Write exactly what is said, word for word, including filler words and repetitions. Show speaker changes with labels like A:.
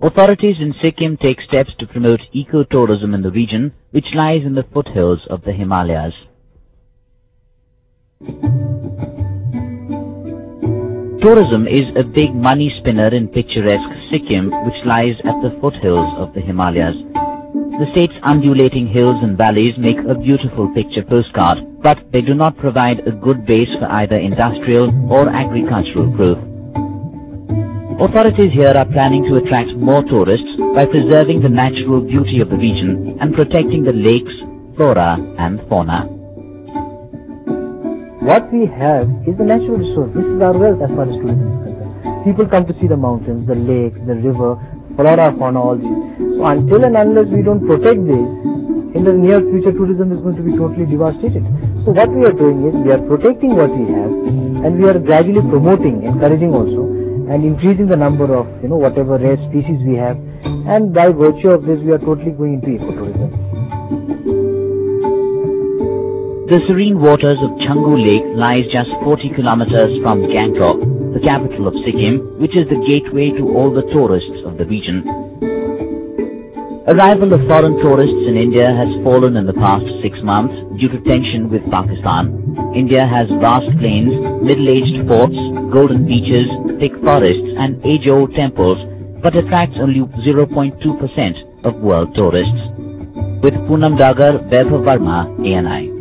A: Authorities in Sikkim take steps to promote eco-tourism in the region, which lies in the foothills of the Himalayas. Tourism is a big money spinner in picturesque Sikkim, which lies at the foothills of the Himalayas. The state's undulating hills and valleys make a beautiful picture postcard, but they do not provide a good base for either industrial or agricultural growth. Authorities here are planning to attract more tourists by preserving the natural beauty of the region and protecting the lakes, flora and fauna.
B: What we have is the natural resource. This is our wealth as far as tourism is concerned. People come to see the mountains, the lakes, the river, flora, fauna, all these. So until and unless we don't protect this, in the near future tourism is going to be totally devastated. So what we are doing is we are protecting what we have and we are gradually promoting, encouraging also, and increasing the number of, you know, whatever rare species we have, and by virtue of this we are totally going into ecotourism.
A: The serene waters of Changu Lake lies just forty kilometers from Gangtok, the capital of Sikkim, which is the gateway to all the tourists of the region. Arrival of foreign tourists in India has fallen in the past six months due to tension with Pakistan. India has vast plains, middle-aged forts, golden beaches, thick forests and age-old temples, but attracts only zero point two percent of world tourists. With Poonam Dagar, Vaibhav Verma, A N I.